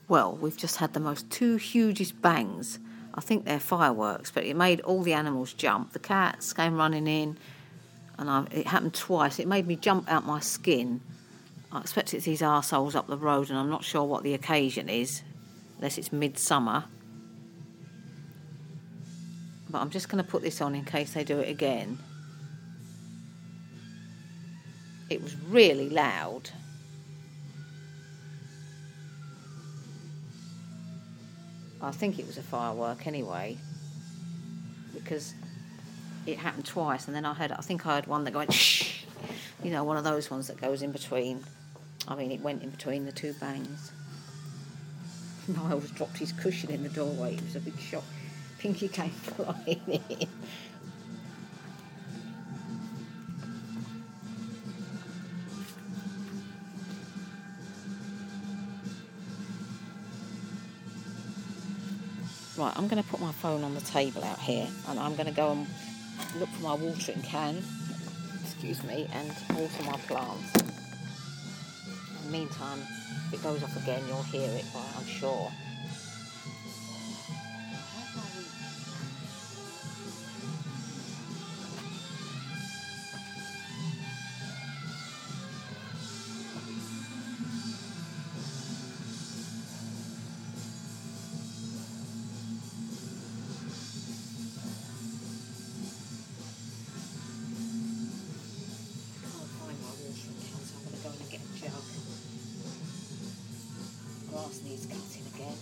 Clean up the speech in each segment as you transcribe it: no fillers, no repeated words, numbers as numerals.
Well, we've just had the most two hugest bangs. I think they're fireworks, but it made all the animals jump. The cats came running in, and it happened twice. It made me jump out my skin. I expect it's these arseholes up the road, and I'm not sure what the occasion is, unless it's midsummer. But I'm just going to put this on in case they do it again. It was really loud. I think it was a firework anyway, because it happened twice, and then I think I heard one that went shh. You know, one of those ones that goes in between. I mean, it went in between the two bangs. Miles dropped his cushion in the doorway. It was a big shock. Pinky came flying in. Right, I'm going to put my phone on the table out here, and I'm going to go and look for my watering can, and water my plants. In the meantime, if it goes off again, you'll hear it, I'm sure. Grass needs cutting again.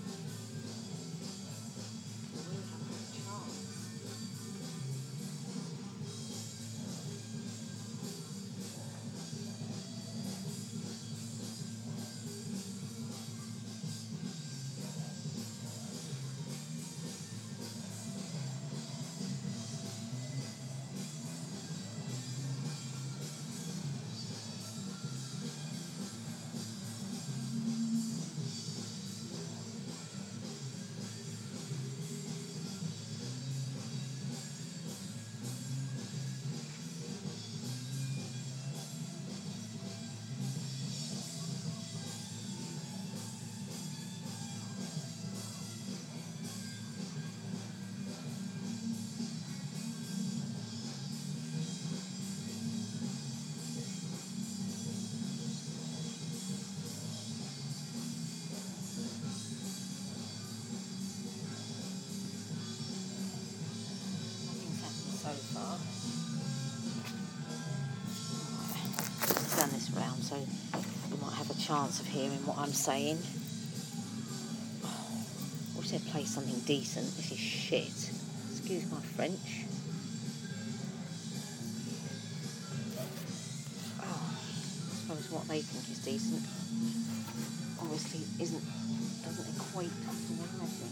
So far. Right. Turn this round so you might have a chance of hearing what I'm saying. I wish they'd play something decent. This is shit. Excuse my French. I suppose what they think is decent obviously doesn't equate to anything.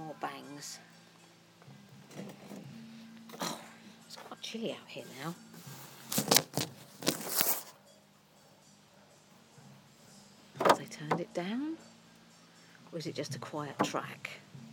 more bangs. Oh, it's quite chilly out here now. Have they turned it down? Or is it just a quiet track?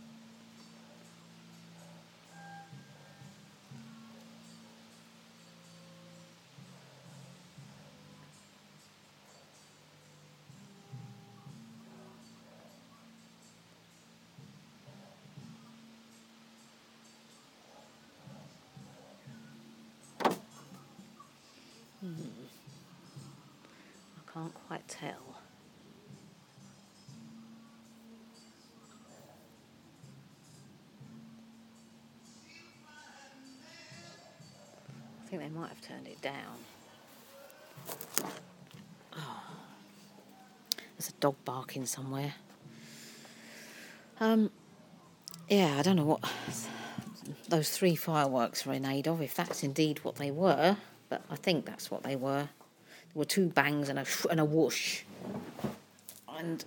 I can't quite tell. I think they might have turned it down. Oh, there's a dog barking somewhere. Yeah, I don't know what those 3 fireworks were in aid of, if that's indeed what they were, but I think that's what they were. There were 2 bangs and a whoosh. And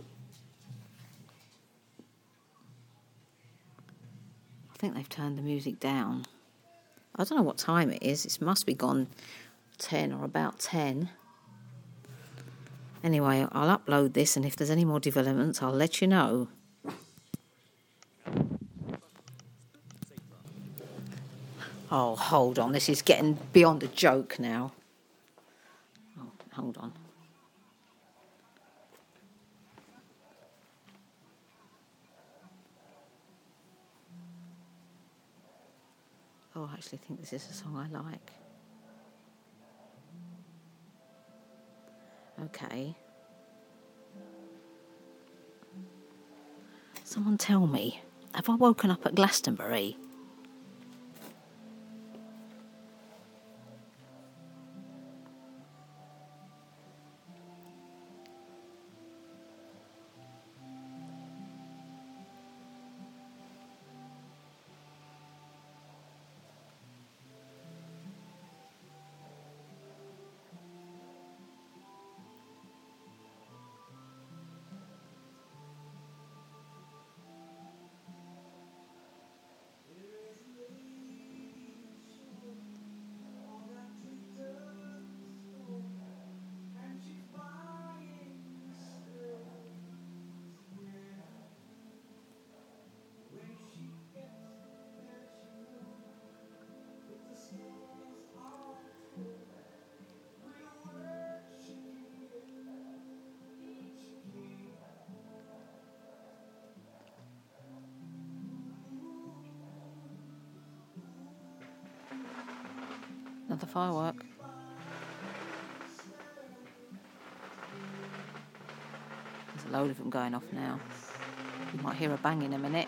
I think they've turned the music down. I don't know what time it is. It must be gone 10 or about 10. Anyway, I'll upload this, and if there's any more developments, I'll let you know. Oh, hold on. This is getting beyond a joke now. Oh, hold on. Oh, I actually think this is a song I like. Okay. Someone tell me, have I woken up at Glastonbury? Another firework. There's a load of them going off now. You might hear a bang in a minute.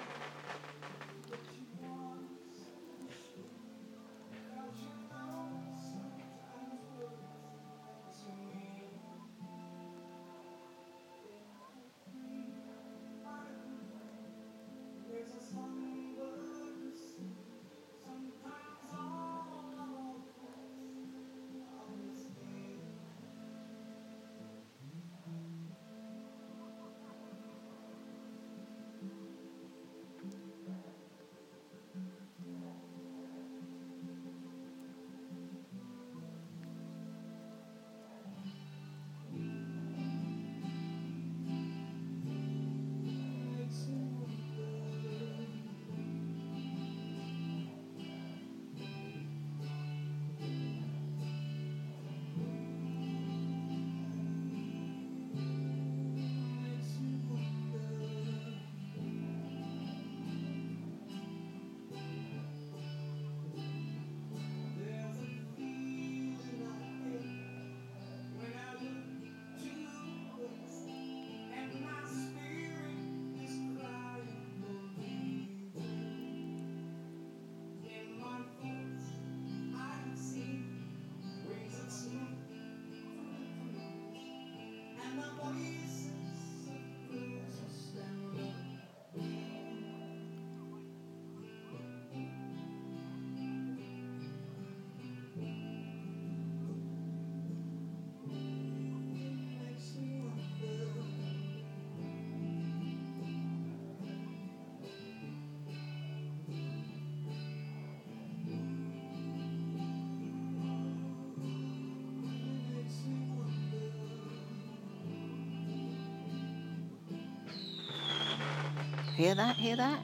Hear that? Hear that?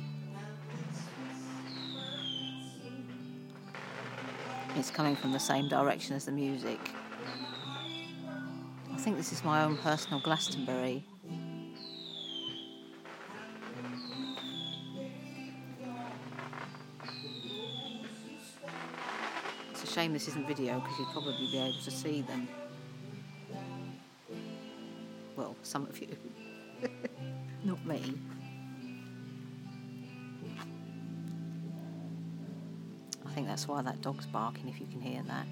It's coming from the same direction as the music. I think this is my own personal Glastonbury. It's a shame this isn't video because you'd probably be able to see them. Well, some of you. Not me. I think that's why that dog's barking, if you can hear that.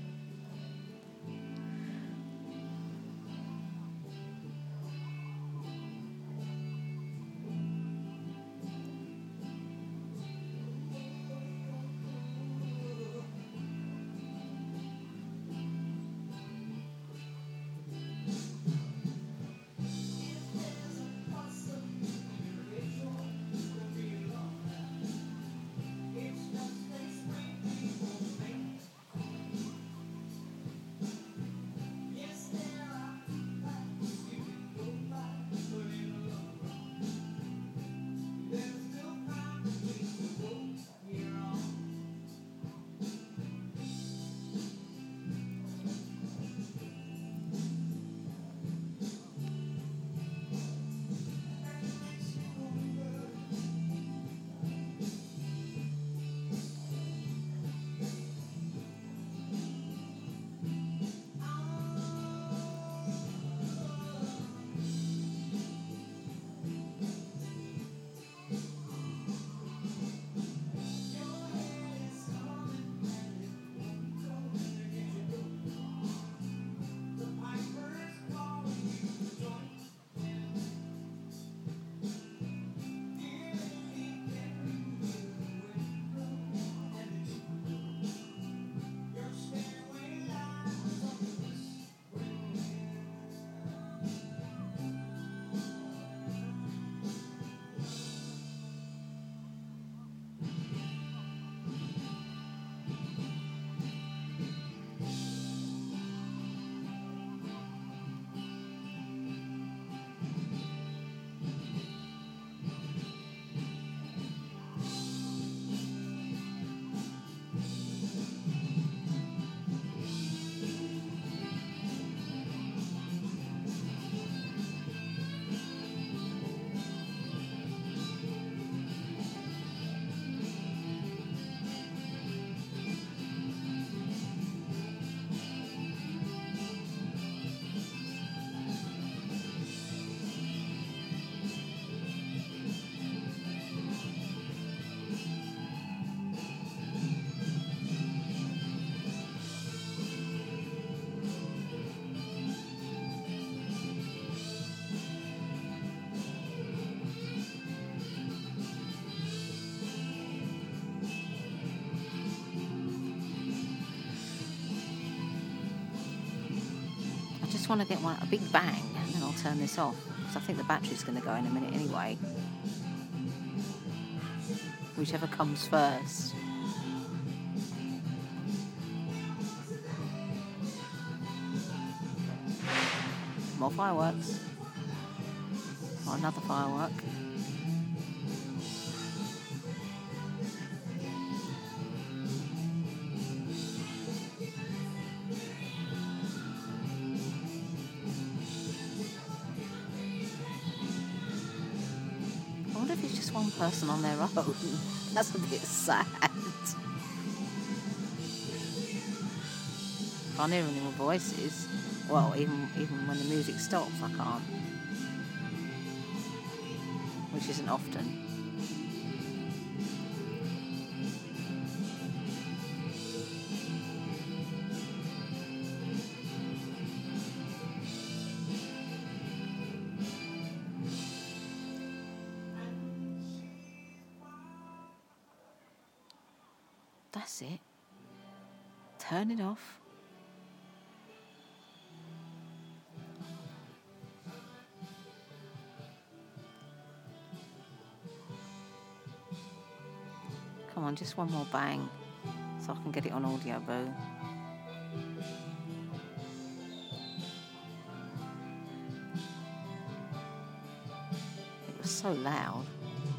I just want to get a big bang, and then I'll turn this off, because I think the battery's going to go in a minute anyway. Whichever comes first. More fireworks. Oh, another firework. I wonder if it's just one person on their own. That's a bit sad. Can't hear any more voices. Well, even when the music stops, I can't. Which isn't often. That's it. Turn it off. Come on, just one more bang so I can get it on audio, boo. It was so loud.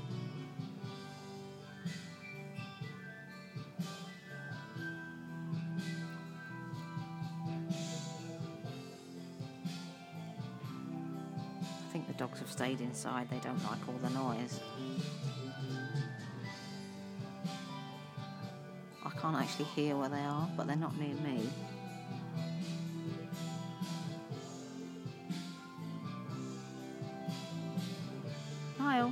dogs have stayed inside. They don't like all the noise. I can't actually hear where they are, but they're not near me. Niall.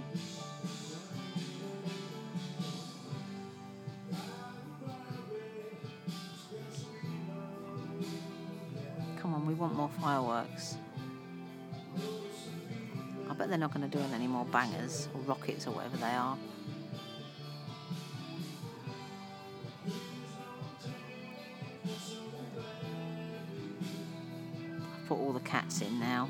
Come on, we want more fireworks. I bet they're not going to do any more bangers or rockets or whatever they are. I've put all the cats in now.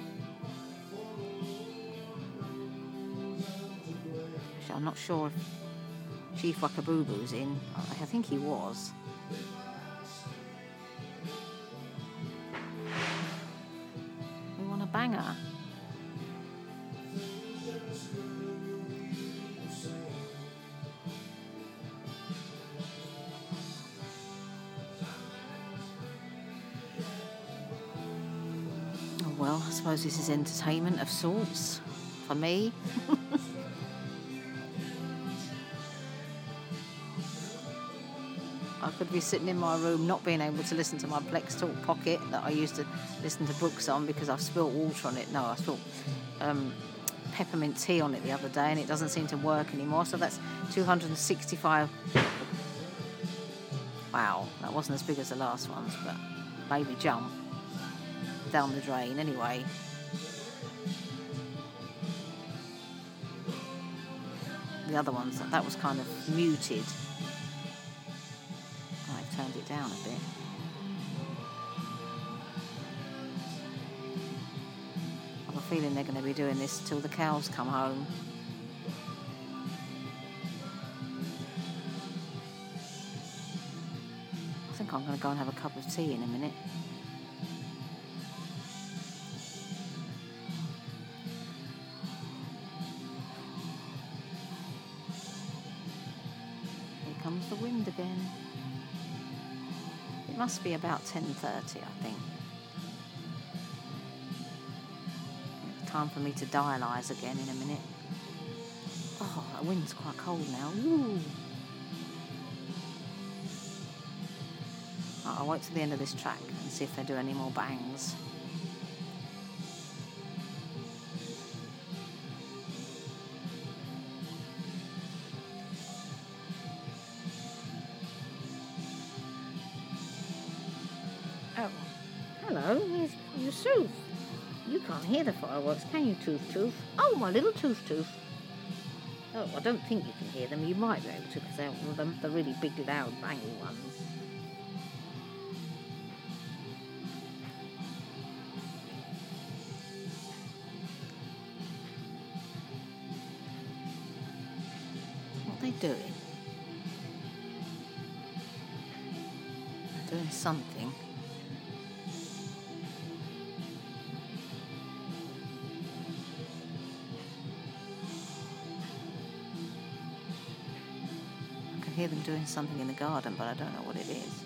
Actually, I'm not sure if Chief Wakabooboo's in. I think he was. We want a banger. Well, I suppose this is entertainment of sorts for me. I could be sitting in my room not being able to listen to my Plex Talk Pocket that I used to listen to books on because I've spilt water on it. No, I spilt peppermint tea on it the other day and it doesn't seem to work anymore. So that's 265. Wow, that wasn't as big as the last ones, but baby jump down the drain anyway. The other ones, that was kind of muted. I've turned it down a bit. I have a feeling they're going to be doing this till the cows come home. I think I'm going to go and have a cup of tea in a minute. Comes the wind again. It must be about 10:30, I think. It's time for me to dialyse again in a minute. Oh, that wind's quite cold now. Ooh. Right, I'll wait till the end of this track and see if they do any more bangs. Oh, hello, where's Yusuf? You can't hear the fireworks, can you, Tooth? Oh, my little Tooth. Oh, I don't think you can hear them. You might be able to because they're the really big, loud, banging ones. What are they doing? They're doing something. I hear them doing something in the garden, but I don't know what it is.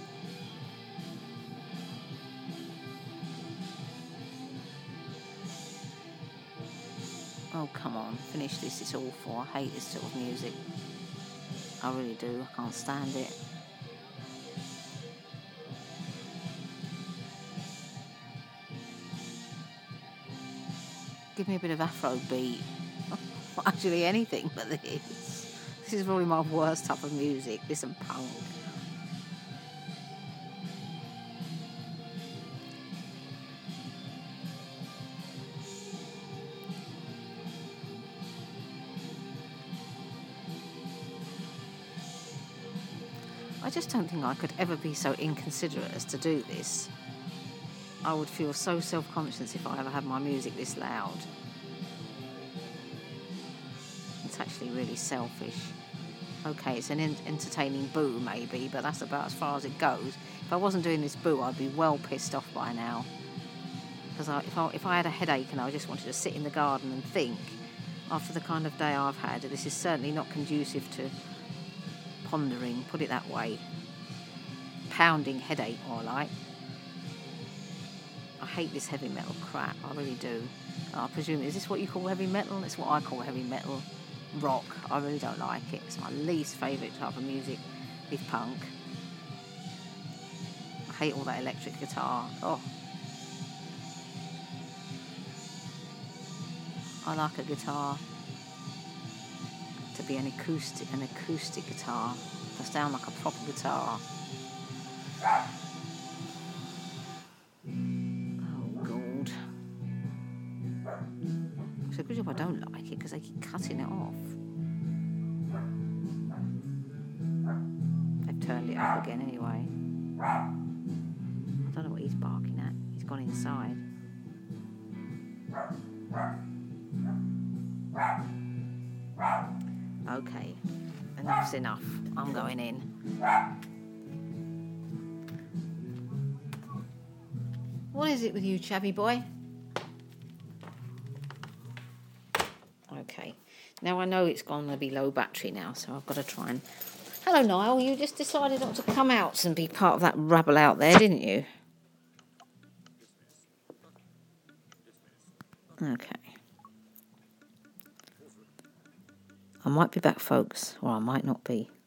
Oh, come on, finish this, it's awful. I hate this sort of music. I really do, I can't stand it. Give me a bit of Afrobeat. Actually, anything but this. This is probably my worst type of music, this and punk. I just don't think I could ever be so inconsiderate as to do this. I would feel so self-conscious if I ever had my music this loud. It's actually really selfish. Okay, it's an entertaining boo maybe, but that's about as far as it goes. If I wasn't doing this boo, I'd be well pissed off by now. Because if I had a headache and I just wanted to sit in the garden and think, after the kind of day I've had, this is certainly not conducive to pondering, put it that way. Pounding headache, more like. I hate this heavy metal crap. I really do. I presume, is this what you call heavy metal? It's what I call heavy metal. Rock. I really don't like it. It's my least favourite type of music is punk. I hate all that electric guitar. Oh. I like a guitar to be an acoustic guitar, to sound like a proper guitar. Oh God! It's a good job I don't like it because they keep cutting it off. They've turned it up again anyway. I don't know what he's barking at. He's gone inside. Okay, enough's enough. I'm going in. What is it with you, chavvy boy? Okay, now I know it's going to be low battery now, so I've got to try and... Hello, Niall. You just decided not to come out and be part of that rabble out there, didn't you? Okay. I might be back, folks, or I might not be.